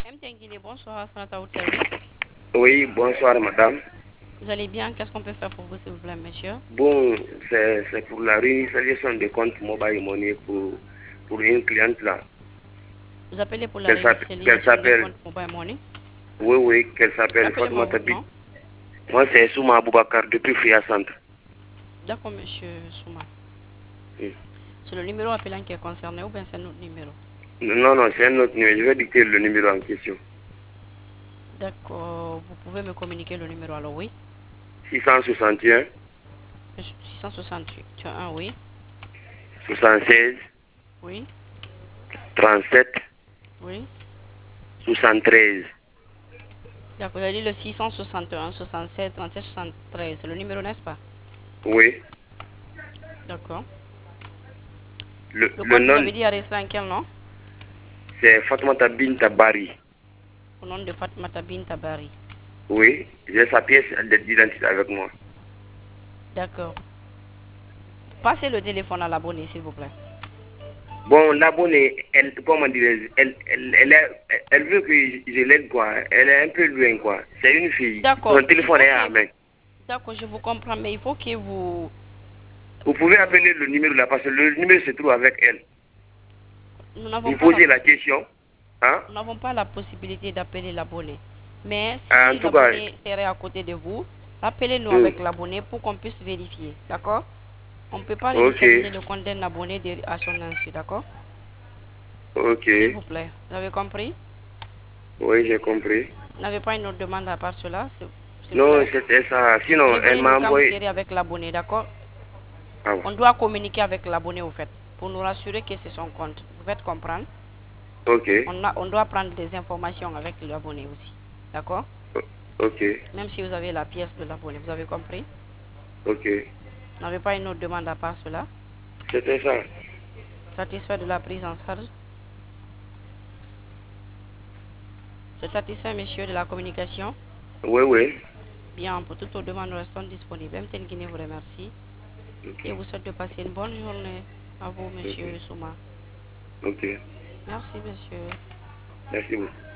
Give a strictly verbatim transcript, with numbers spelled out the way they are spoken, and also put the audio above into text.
M T N Guinée, bonsoir, Sonata Out Service. Oui, bonsoir madame. Vous allez bien? Qu'est-ce qu'on peut faire pour vous, s'il vous plaît, monsieur? Bon, c'est c'est pour la réinitialisation de compte mobile money pour, pour une cliente là. Vous appelez pour la Qu'elle s'appelle, qu'elle réinitialisation des s'appelle, comptes mobile money? oui, oui, qu'elle s'appelle Rappelez-moi Fatoumata votre Bi. nom. Moi, c'est Souma Aboubakar depuis Fria Centre. D'accord, monsieur Souma. Hmm. C'est le numéro appelant qui est concerné ou bien c'est notre numéro? Non, non, c'est un autre numéro. Je vais dicter le numéro en question. D'accord, vous pouvez me communiquer le numéro alors, oui? six cent soixante et un, six cent soixante-un, oui. soixante-seize, Oui, trente-sept, oui. soixante-treize. D'accord, vous avez dit le six cent soixante et un, soixante-sept, trente-sept, soixante-treize. C'est le numéro, n'est-ce pas? Oui. D'accord. Le, Le le compte, vous nom, avez dit arrêté en quel nom? c'est Fatoumata Binta Bari. Au nom de Fatmata Binta Bari. Oui, j'ai sa pièce d'identité avec moi. D'accord. Passez le téléphone à l'abonné, s'il vous plaît. Bon, l'abonnée, elle, comment dire, elle, elle, elle, est- elle veut que je, je l'aide, quoi. Elle est un peu loin, quoi. C'est une fille. D'accord, Son il téléphone faut est que... à main. D'accord, je vous comprends, mais il faut que vous... Vous pouvez euh, appeler le numéro là, parce que le numéro se trouve avec elle. nous n'avons Vous pas la posez la possibilité. question, hein. Nous n'avons pas la possibilité d'appeler l'abonné. Mais En si tout cas, l'abonné serait à côté de vous, appelez-nous hum, avec l'abonné pour qu'on puisse vérifier. D'accord? On ne peut pas ok, initialiser le compte d'un abonné de- à son insu. D'accord? ok. S'il vous plaît. Vous avez compris? Oui, j'ai compris. Vous n'avez pas une autre demande à part cela, s'il s'il vous Non, plaît? c'était ça. Sinon, elle Prévenez-nous m'a quand vous envoyé. serez avec l'abonné. D'accord? Ah, bon. On doit communiquer avec l'abonné au fait, pour nous rassurer que c'est son compte. Vous faites comprendre? Ok, On, a, on doit prendre des informations avec l'abonné aussi. D'accord? o- ok, Même si vous avez la pièce de l'abonné. Vous avez compris? ok. Vous n'avez pas une autre demande à part cela? C'était ça. Satisfait de la prise en charge? C'est satisfait, monsieur, de la communication? Oui, oui. Bien, pour toutes vos demandes, nous restons disponibles. M T N Guinée vous remercie Ok, et vous souhaite de passer une bonne journée. À vous, ok, monsieur Souma. ok. Merci, monsieur. Merci beaucoup.